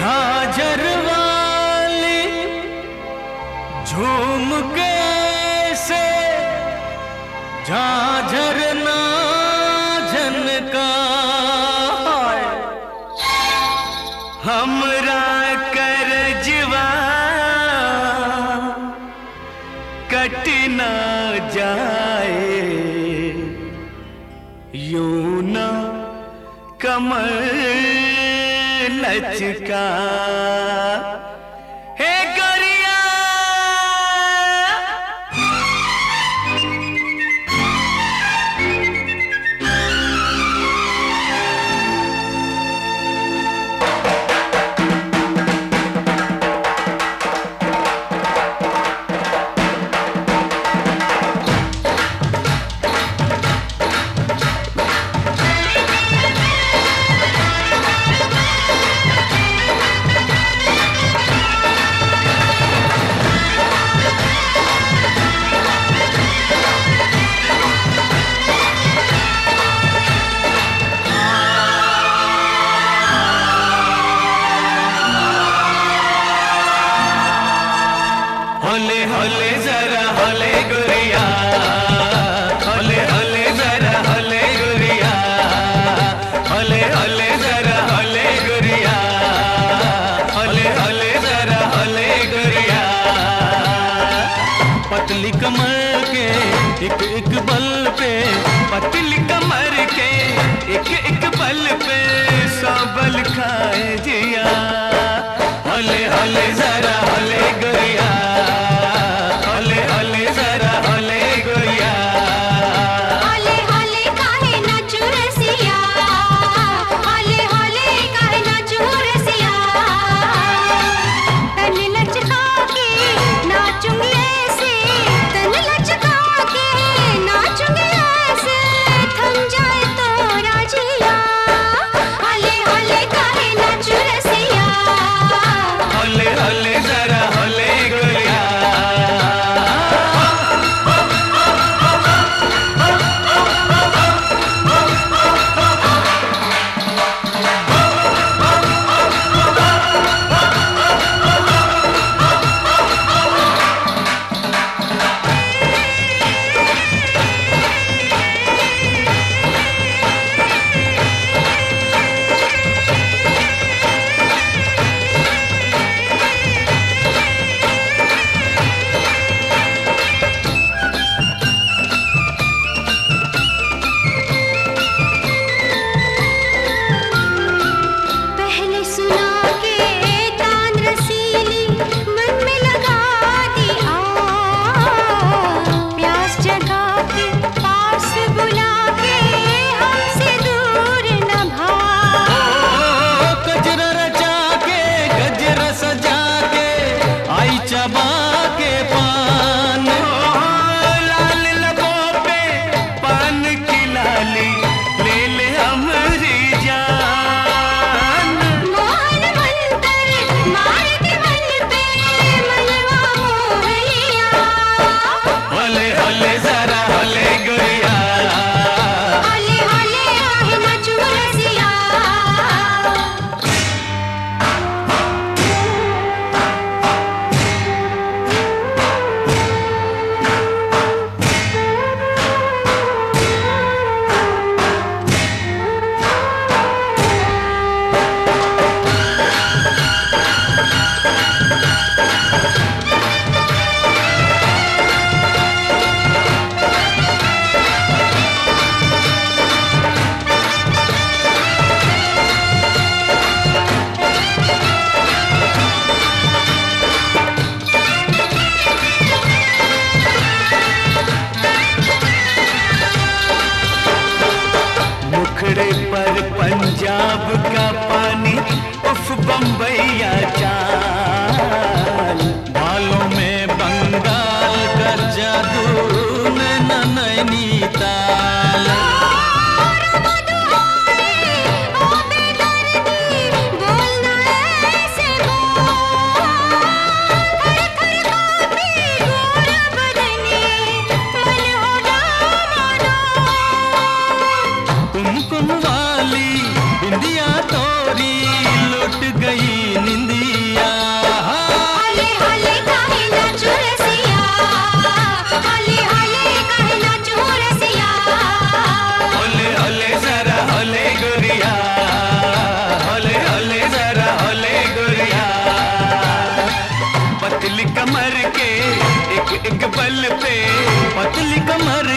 झाझर वाली झूम के से झाझर ना झनका हमरा करजवा कट ना जाए यूं ना कमर लचका हे गोरिया होले होले जरा होले गुरिया होले होले जरा होले गुरिया होले होले जरा होले गुरिया होले होले जरा होले गुरिया पतली कमर के एक बल पे पतली कमर के एक बल पे सौ बल खाए जिया होले होले जरा होले गुरिया पर पंजाब का पानी उफ बम्बैया चाल बालों में बंगाल का जादू नैनीताल कुमकुम वाली बिंदिया तोरी लुट गई पे पतली कमर